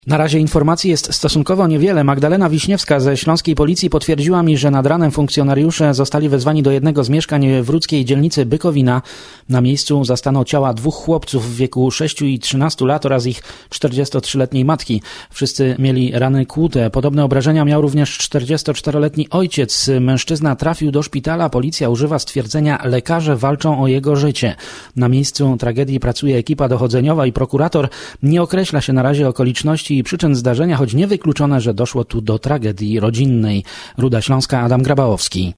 Na razie informacji jest stosunkowo niewiele. Magdalena Wiśniewska ze śląskiej policji potwierdziła mi, że nad ranem funkcjonariusze zostali wezwani do jednego z mieszkań w łódzkiej dzielnicy Bykowina. Na miejscu zastano ciała 2 chłopców w wieku 6 i 13 lat oraz ich 43-letniej matki. Wszyscy mieli rany kłute. Podobne obrażenia miał również 44-letni ojciec. Mężczyzna trafił do szpitala. Policja używa stwierdzenia: lekarze walczą o jego życie. Na miejscu tragedii pracuje ekipa dochodzeniowa i prokurator. Nie określa się na razie okoliczności i przyczyn zdarzenia, choć niewykluczone, że doszło tu do tragedii rodzinnej. Ruda Śląska, Adam Grabałowski.